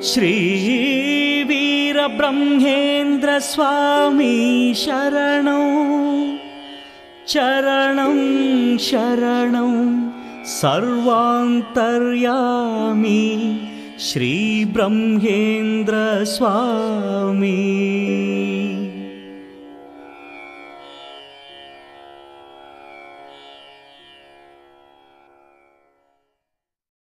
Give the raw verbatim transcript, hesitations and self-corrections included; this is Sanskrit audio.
श्रीवीरब्रह्मेन्द्र स्वामी शरणं चरणं शरणं सर्वान्तर्यामी श्री ब्रह्मेन्द्र स्वामी।